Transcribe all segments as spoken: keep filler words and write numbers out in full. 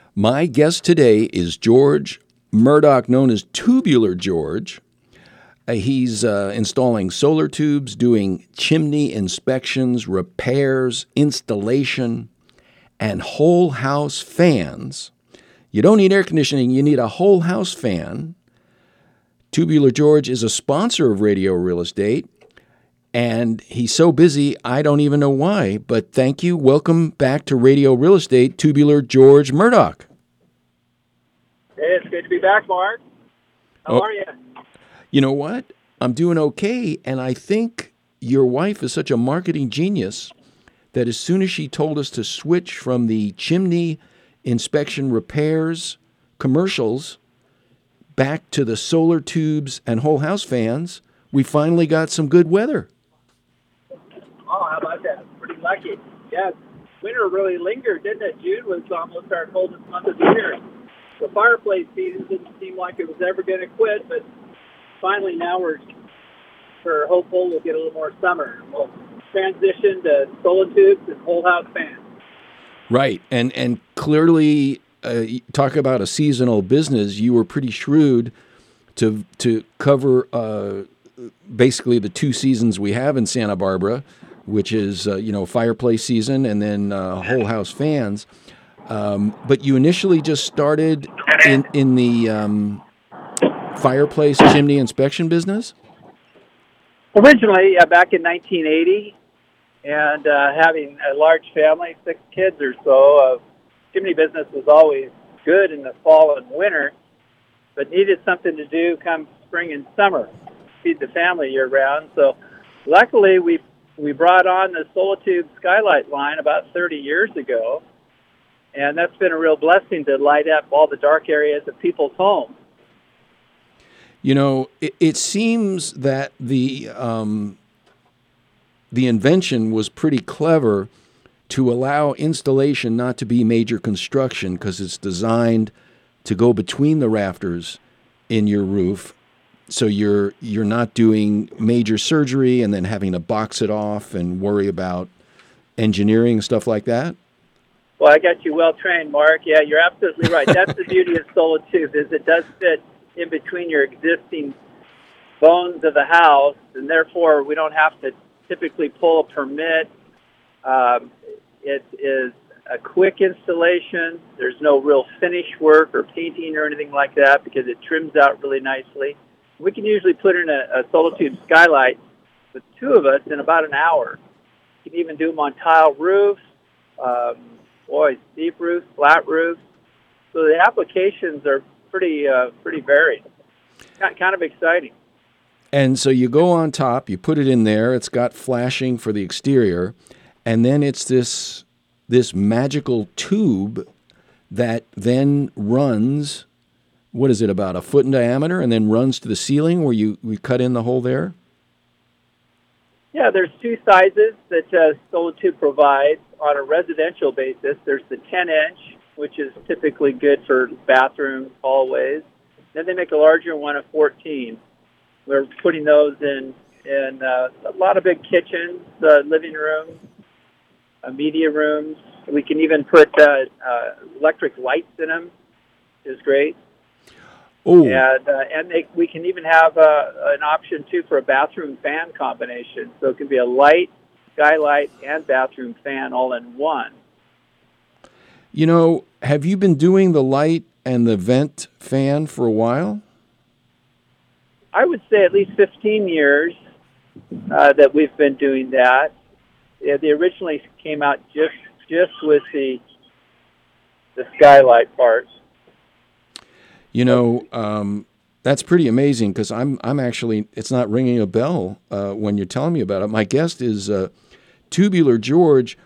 My guest today is George Murdoch, known as Tubular George. Uh, he's uh, installing solar tubes, doing chimney inspections, repairs, installation, and whole house fans. You don't need air conditioning, you need a whole house fan. Tubular George is a sponsor of Radio Real Estate, and he's so busy, I don't even know why. But thank you. Welcome back to Radio Real Estate, Tubular George Murdoch. Hey, it's good to be back, Mark. How Oh. are you? You know what? I'm doing okay, and I think your wife is such a marketing genius that as soon as she told us to switch from the chimney inspection repairs commercials back to the solar tubes and whole house fans, we finally got some good weather. Oh, how about that? Pretty lucky. Yeah, winter really lingered, didn't it? June was almost our coldest month of the year. The fireplace season didn't seem like it was ever going to quit, but finally now we're, we're hopeful we'll get a little more summer. We'll transition to solar tubes and whole house fans. Right, and and clearly, uh, talk about a seasonal business. You were pretty shrewd to to cover uh, basically the two seasons we have in Santa Barbara, which is uh, you know fireplace season and then uh, whole house fans. Um, but you initially just started in in the um, fireplace chimney inspection business. Originally, uh, back in nineteen eighty, and uh, having a large family, six kids or so, uh, chimney business was always good in the fall and winter, but needed something to do come spring and summer, feed the family year-round. So luckily, we we brought on the Solitude Skylight line about thirty years ago, and that's been a real blessing to light up all the dark areas of people's homes. You know, it, it seems that the um, the invention was pretty clever to allow installation not to be major construction because it's designed to go between the rafters in your roof. So you're you're not doing major surgery and then having to box it off and worry about engineering and stuff like that. Well, I got you well trained, Mark. Yeah, you're absolutely right. That's the beauty of Solitude, is it does fit in between your existing bones of the house, and therefore we don't have to typically pull a permit. Um, it is a quick installation. There's no real finish work or painting or anything like that because it trims out really nicely. We can usually put in a, a Solitude Skylight with two of us in about an hour. You can even do them on tile roofs, um, boy, steep roofs, flat roofs. So the applications are pretty uh, pretty varied. Kind of exciting. And so you go on top, you put it in there, it's got flashing for the exterior, and then it's this this magical tube that then runs, what is it, about a foot in diameter, and then runs to the ceiling where you we cut in the hole there? Yeah, there's two sizes that uh, Solitude provides on a residential basis. There's the ten inch, which is typically good for bathrooms, hallways. Then they make a larger one of fourteen. We're putting those in in uh, a lot of big kitchens, uh, living rooms, uh, media rooms. We can even put uh, uh, electric lights in them, which is great. Oh, And uh, and they, we can even have uh, an option too for a bathroom fan combination. So it can be a light, skylight, and bathroom fan all in one. you know, have you been doing the light and the vent fan for a while? I would say at least fifteen years uh, that we've been doing that. Yeah, they originally came out just just with the the skylight part. You know, um, that's pretty amazing because I'm I'm actually, it's not ringing a bell uh, when you're telling me about it. My guest is uh, Tubular George.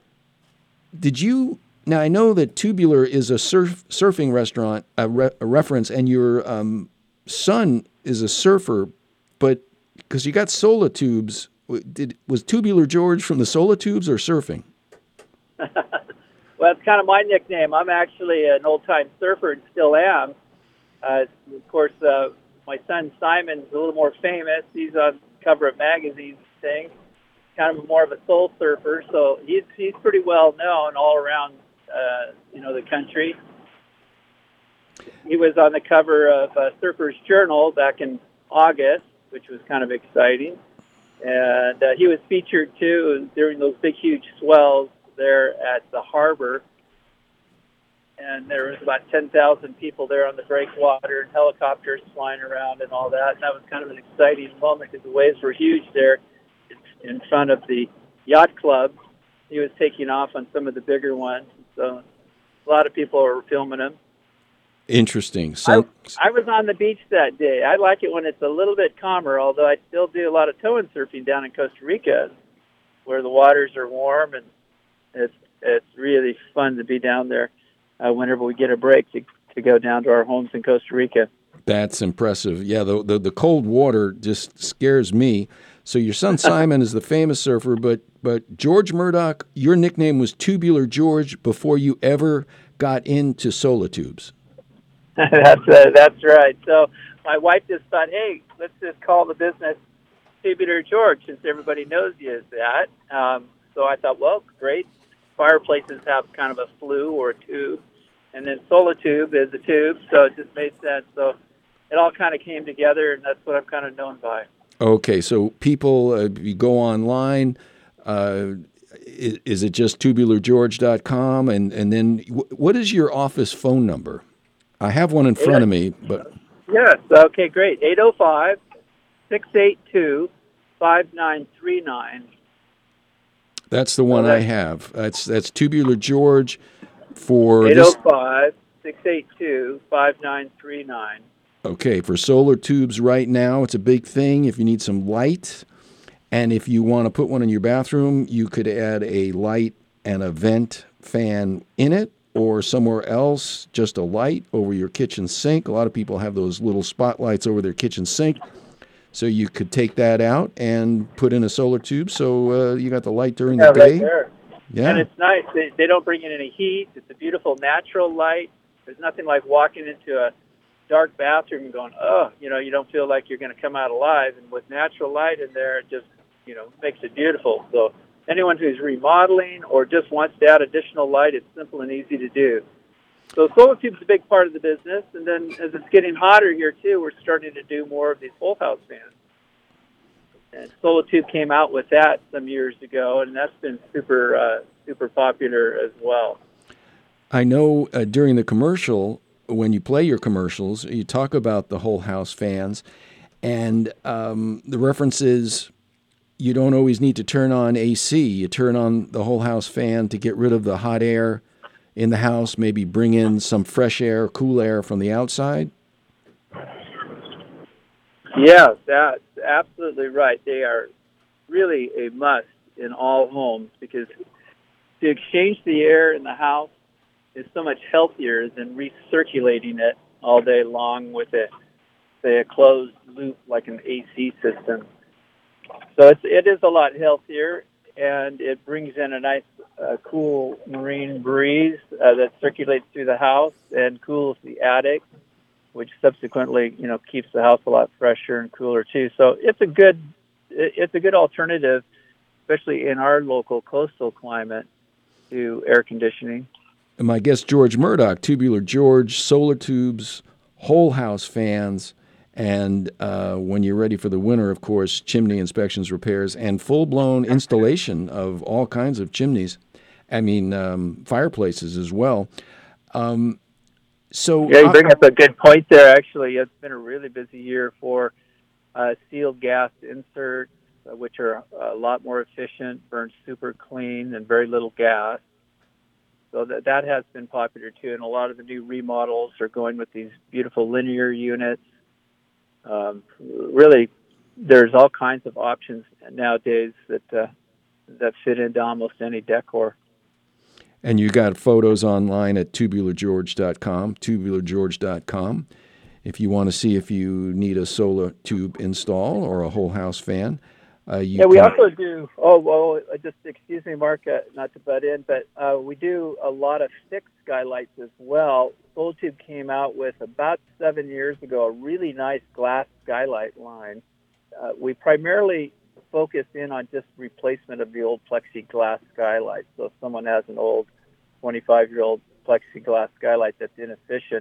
Did you, now I know that Tubular is a surf, surfing restaurant, a, re, a reference, and your um, son is a surfer, but because you got Sola Tubes, did, was Tubular George from the Sola Tubes or surfing? Well, it's kind of my nickname. I'm actually an old-time surfer and still am. Uh, of course, uh, my son Simon's a little more famous. He's on the cover of magazines and things. Kind of more of a soul surfer, so he's he's pretty well known all around, uh, you know, the country. he was on the cover of uh, Surfer's Journal back in August, which was kind of exciting. And uh, he was featured, too, during those big, huge swells there at the harbor. And there was about ten thousand people there on the breakwater and helicopters flying around and all that. And that was kind of an exciting moment because the waves were huge there in front of the yacht club. He was taking off on some of the bigger ones. So a lot of people were filming him. Interesting. So I, I was on the beach that day. I like it when it's a little bit calmer, although I still do a lot of tow and surfing down in Costa Rica where the waters are warm, and it's it's really fun to be down there uh, whenever we get a break to, to go down to our homes in Costa Rica. That's impressive. Yeah, the, the, the cold water just scares me. So your son Simon is the famous surfer, but, but George Murdoch, your nickname was Tubular George before you ever got into Solotubes. that's uh, that's right. So my wife just thought, hey, let's just call the business Tubular George since everybody knows you as that. Um, so I thought, well, great. Fireplaces have kind of a flue or a tube, and then Solotube is a tube, so it just made sense. So it all kind of came together, and that's what I'm kind of known by. Okay, so people, uh, you go online. Uh, is, is it just tubular george dot com? And, and then w- what is your office phone number? I have one in front of me, but... Yes, okay, great. eight oh five, six eight two, five nine three nine. That's the one so I have. That's that's Tubular George for eight this... oh five, six eight two, five nine three nine. Okay, for solar tubes right now, it's a big thing. If you need some light, and if you want to put one in your bathroom, you could add a light and a vent fan in it, or somewhere else, just a light over your kitchen sink. A lot of people have those little spotlights over their kitchen sink. So you could take that out and put in a solar tube so uh, you got the light during yeah, the day. Right there. Yeah. And it's nice. They, they don't bring in any heat. It's a beautiful natural light. There's nothing like walking into a dark bathroom and going, oh, you know, you don't feel like you're going to come out alive. And with natural light in there, it just, you know, makes it beautiful. So anyone who's remodeling or just wants to add additional light, it's simple and easy to do. So Solotube is a big part of the business, and then as it's getting hotter here too, we're starting to do more of these whole house fans. And Solotube came out with that some years ago, and that's been super, uh, super popular as well. I know uh, during the commercial, when you play your commercials, you talk about the whole house fans, and um, the reference is you don't always need to turn on A C. You turn on the whole house fan to get rid of the hot air in the house, maybe bring in some fresh air, cool air from the outside? Yeah, that's absolutely right. They are really a must in all homes because to exchange the air in the house is so much healthier than recirculating it all day long with a, say, a closed loop like an A C system. So it's, it is a lot healthier, and it brings in a nice, uh, cool marine breeze uh, that circulates through the house and cools the attic, which subsequently, you know, keeps the house a lot fresher and cooler too. So it's a good, it's a good alternative, especially in our local coastal climate, to air conditioning. And my guest, George Murdoch, Tubular George, solar tubes, whole house fans, and uh, when you're ready for the winter, of course, chimney inspections, repairs, and full-blown installation of all kinds of chimneys. I mean, um, fireplaces as well. Um, so yeah, you bring I, up a good point there. Actually, it's been a really busy year for uh, sealed gas inserts, uh, which are a lot more efficient, burn super clean, and very little gas. So that that has been popular too, and a lot of the new remodels are going with these beautiful linear units. Um, really, there's all kinds of options nowadays that uh, that fit into almost any decor. And you got photos online at tubular george dot com, tubular george dot com. If you want to see if you need a solar tube install or a whole house fan. Uh, you yeah, we can... also do, oh, well, just excuse me, Mark, uh, not to butt in, but uh, we do a lot of fixed skylights as well. Solotube came out with about seven years ago a really nice glass skylight line. Uh, we primarily focus in on just replacement of the old plexiglass skylight. So if someone has an old twenty-five-year-old plexiglass skylight that's inefficient,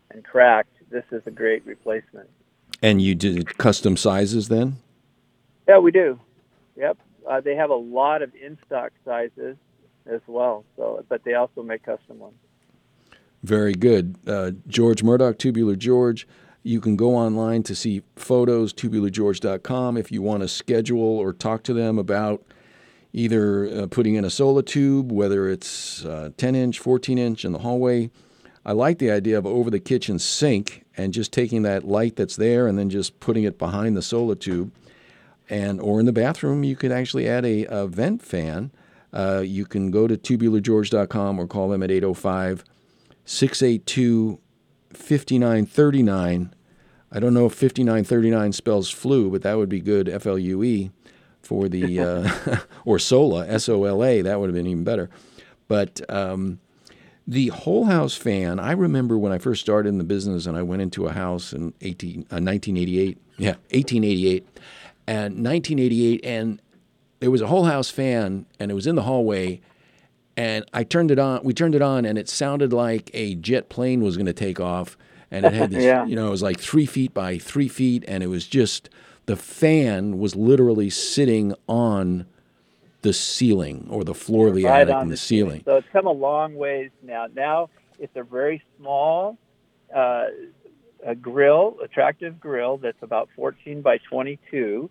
and cracked, this is a great replacement. And you did custom sizes then? Yeah, we do. Yep. Uh, they have a lot of in-stock sizes as well, so but they also make custom ones. Very good. Uh, George Murdock, Tubular George. You can go online to see photos, tubular george dot com, if you want to schedule or talk to them about either uh, putting in a solar tube, whether it's uh, ten inch, fourteen inch in the hallway. I like the idea of over the kitchen sink and just taking that light that's there and then just putting it behind the solar tube. And or in the bathroom, you could actually add a, a vent fan. Uh, you can go to tubular george dot com or call them at eight oh five, six eight two, five nine three nine. I don't know if fifty-nine thirty-nine spells flu, but that would be good, F L U E, for the, uh, or SOLA, S O L A, that would have been even better. But um, the whole house fan, I remember when I first started in the business and I went into a house in eighteen, uh, nineteen eighty-eight, yeah, eighteen eighty-eight, and nineteen eighty-eight, and there was a whole house fan, and it was in the hallway, and I turned it on, we turned it on, and it sounded like a jet plane was going to take off. And it had this, yeah. you know, it was like three feet by three feet, and it was just, the fan was literally sitting on the ceiling or the floor of the right attic on and the, the ceiling. So it's come a long ways now. Now it's a very small uh, a grill, attractive grill that's about fourteen by twenty-two,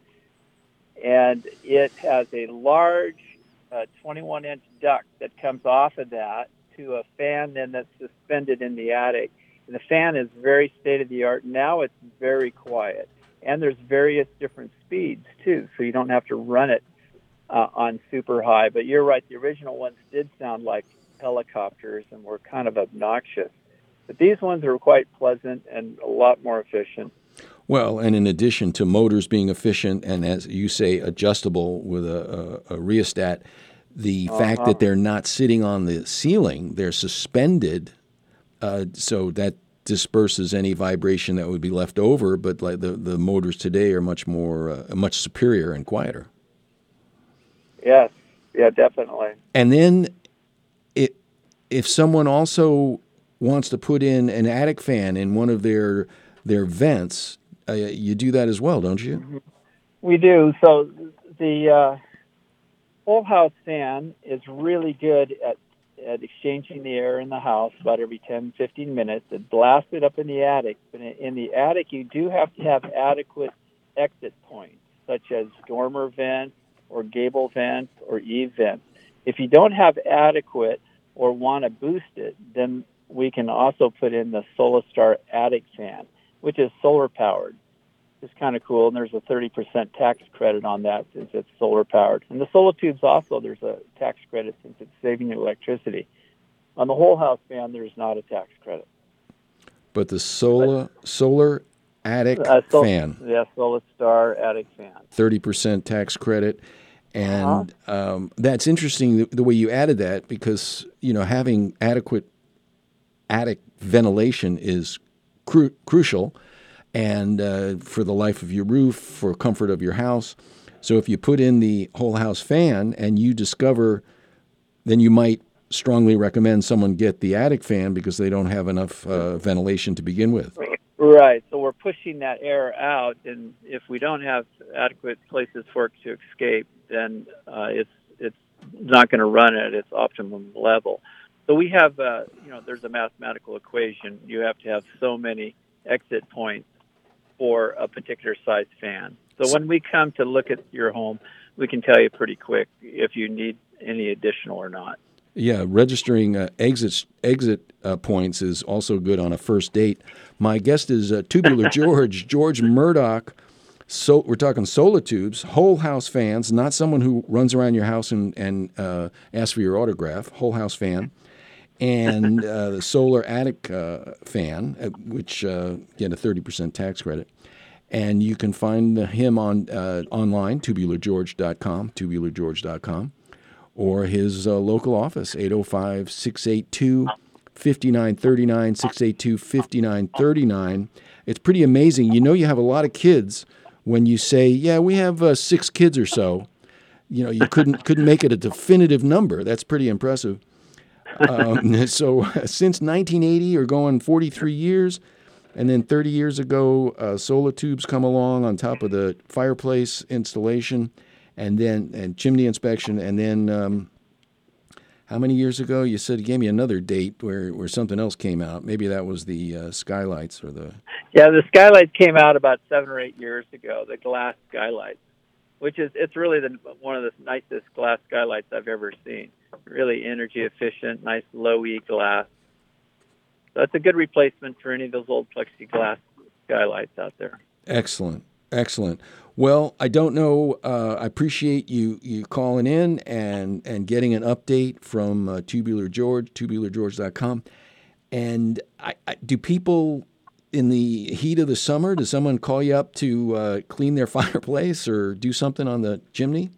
and it has a large uh, twenty-one inch duct that comes off of that to a fan then that's suspended in the attic. And the fan is very state-of-the-art. Now it's very quiet. And there's various different speeds, too, so you don't have to run it uh, on super high. But you're right, the original ones did sound like helicopters and were kind of obnoxious. But these ones are quite pleasant and a lot more efficient. Well, and in addition to motors being efficient and, as you say, adjustable with a, a, a rheostat, the uh-huh. fact that they're not sitting on the ceiling, they're suspended. Uh, so that disperses any vibration that would be left over, but like the, the motors today are much more, uh, much superior and quieter. Yes, yeah, definitely. And then it, if someone also wants to put in an attic fan in one of their their vents, uh, you do that as well, don't you? Mm-hmm. We do. So the uh, whole house fan is really good at at exchanging the air in the house about every ten, fifteen minutes. It blasts it up in the attic. But in the attic, you do have to have adequate exit points, such as dormer vents or gable vents or eave vents. If you don't have adequate or want to boost it, then we can also put in the SolarStar attic fan, which is solar-powered. It's kind of cool, and there's a thirty percent tax credit on that since it's solar-powered. And the solar tubes also, there's a tax credit since it's saving you electricity. On the whole house fan, there's not a tax credit. But the solar but, solar attic uh, sol- fan. Yeah, SolarStar attic fan. thirty percent tax credit. And uh-huh. um, that's interesting, the, the way you added that, because, you know, having adequate attic ventilation is cru- crucial. And uh, for the life of your roof, for comfort of your house. So if you put in the whole house fan and you discover, then you might strongly recommend someone get the attic fan because they don't have enough uh, ventilation to begin with. Right. So we're pushing that air out, and if we don't have adequate places for it to escape, then uh, it's it's not going to run at its optimum level. So we have, uh, you know, there's a mathematical equation. You have to have so many exit points for a particular size fan. So when we come to look at your home, we can tell you pretty quick if you need any additional or not. Yeah, registering uh, exit exit uh, points is also good on a first date. My guest is uh, Tubular George, George Murdock. So we're talking solar tubes, whole house fans, not someone who runs around your house and, and uh, asks for your autograph, whole house fan. And uh, the solar attic uh, fan, uh, which uh, get a thirty percent tax credit. And you can find him on uh, online, tubular george dot com, tubular george dot com, or his uh, local office, eight oh five, six eight two, five nine three nine, six eight two, five nine three nine. It's pretty amazing. You know you have a lot of kids when you say, yeah, we have uh, six kids or so. You know, you couldn't couldn't make it a definitive number. That's pretty impressive. Um, so since nineteen eighty, or going forty-three years, and then thirty years ago, uh, solar tubes come along on top of the fireplace installation, and then and chimney inspection, and then um, how many years ago? You said you gave me another date where, where something else came out. Maybe that was the uh, skylights or the. Yeah, the skylights came out about seven or eight years ago. The glass skylights, which is it's really the one of the nicest glass skylights I've ever seen. Really energy efficient, nice low E glass. So it's a good replacement for any of those old plexiglass skylights out there. Excellent, excellent. Well, I don't know. Uh, I appreciate you you calling in and and getting an update from uh, Tubular George, tubular george dot com. And I, I, do people in the heat of the summer, does someone call you up to uh, clean their fireplace or do something on the chimney?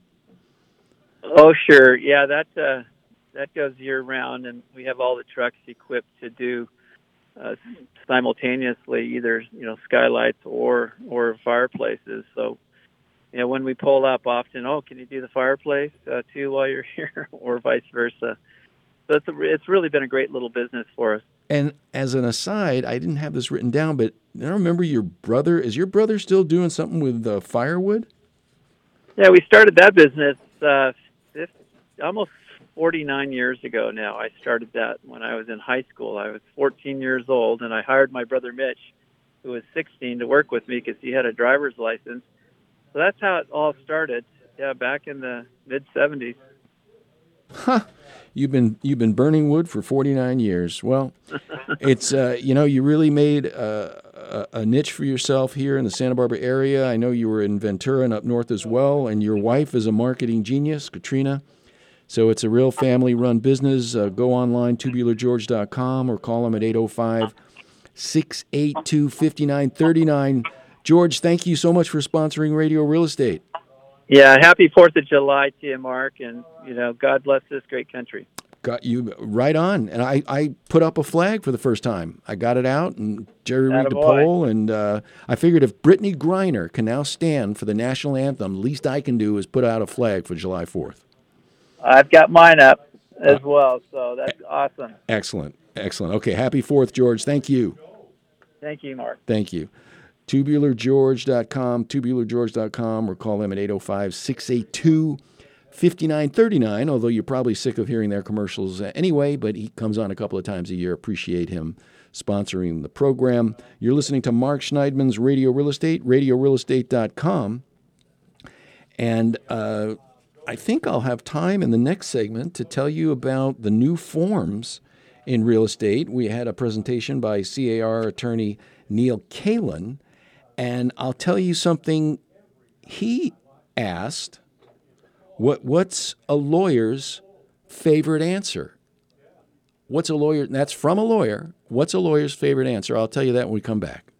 Oh, sure. Yeah, that uh, that goes year round, and we have all the trucks equipped to do uh, simultaneously either you know skylights or or fireplaces. So. You know, when we pull up often, oh, can you do the fireplace uh, too while you're here, or vice versa? So it's, a, it's really been a great little business for us. And as an aside, I didn't have this written down, but I remember your brother. Is your brother still doing something with uh, firewood? Yeah, we started that business uh, fifty, almost forty-nine years ago now. I started that when I was in high school. I was fourteen years old, and I hired my brother Mitch, who was sixteen, to work with me because he had a driver's license. So that's how it all started. Yeah, back in the mid seventies. Huh. You've been you've been burning wood for forty-nine years. Well, it's uh, you know you really made a, a, a niche for yourself here in the Santa Barbara area. I know you were in Ventura and up north as well, and your wife is a marketing genius, Katrina. So it's a real family-run business. Uh, go online, tubular george dot com, or call them at eight oh five, six eight two, five nine three nine. George, thank you so much for sponsoring Radio Real Estate. Yeah, happy fourth of July to you, Mark, and, you know, God bless this great country. Got you right on. And I, I put up a flag for the first time. I got it out and jerry-rigged a pole, and uh, I figured if Brittany Griner can now stand for the national anthem, least I can do is put out a flag for July fourth. I've got mine up as well, so that's awesome. Excellent, excellent. Okay, happy fourth, George. Thank you. Thank you, Mark. Thank you. tubular george dot com, tubular george dot com, or call them at eight oh five, six eight two, five nine three nine, although you're probably sick of hearing their commercials anyway, but he comes on a couple of times a year. Appreciate him sponsoring the program. You're listening to Mark Schneidman's Radio Real Estate, radio real estate dot com. And uh, I think I'll have time in the next segment to tell you about the new forms in real estate. We had a presentation by C A R attorney Neil Kalin. And I'll tell you something he asked. What what's a lawyer's favorite answer? What's a lawyer? That's from a lawyer. What's a lawyer's favorite answer? I'll tell you that when we come back.